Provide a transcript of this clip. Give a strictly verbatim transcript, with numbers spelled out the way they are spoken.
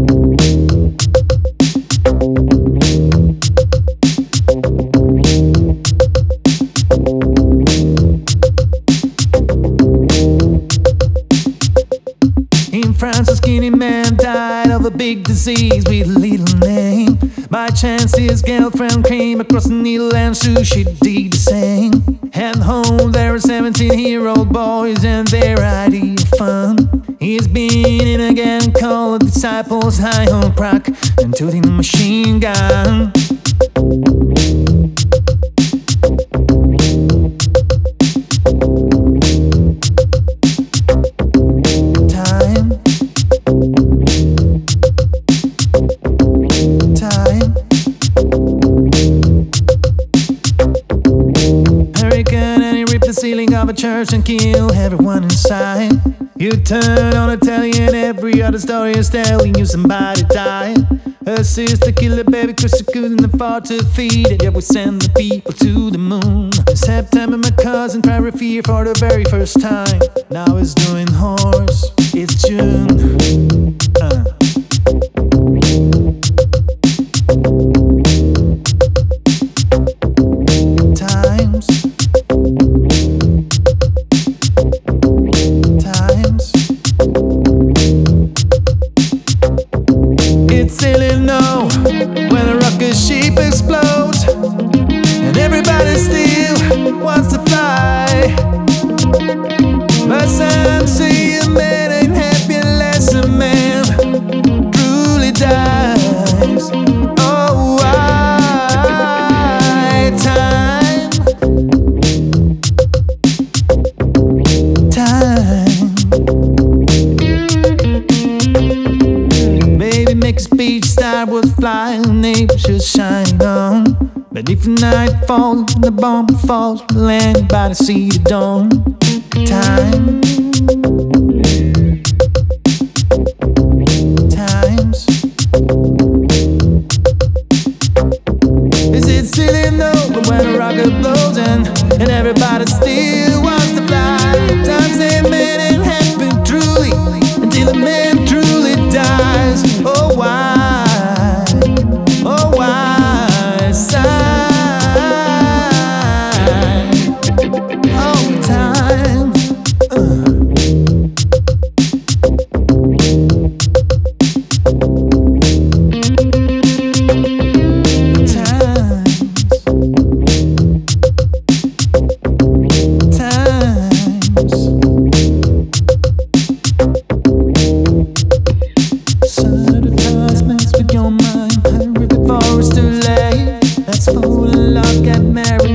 In France, a skinny man died of a big disease with a little name. By chance, his girlfriend came across a needle and so she did the same. At home, there are seventeen-year-old boys and their idea of fun. He's been in again, called the disciples high on crack and tooting a machine gun. The ceiling of a church and kill everyone inside. You turn on the telly and every other story is telling you somebody died. Her sister killed her baby cause she couldn't afford to feed it. Yeah, we send the people to the moon. In September my cousin tried Refear for the very first time. Now he's doing horse. It's June. uh. It's silly, no, when a rocket ship explodes and everybody still wants to fly. But some say a man ain't happy unless a man truly dies. Oh, why time? Time. Make a speech, star was flying, neighbors should shine on. But if night falls and the bomb falls, will anybody see the dawn? Time. Times. Is it silly? No, but when a rocket blows and, and everybody still wants to fly. Times say man ain't happy truly until a man truly dies. Oh, why? Oh, why? Sigh. All the time. Uh. With your mind, hurry before it's too late. Let's fall in love, get married.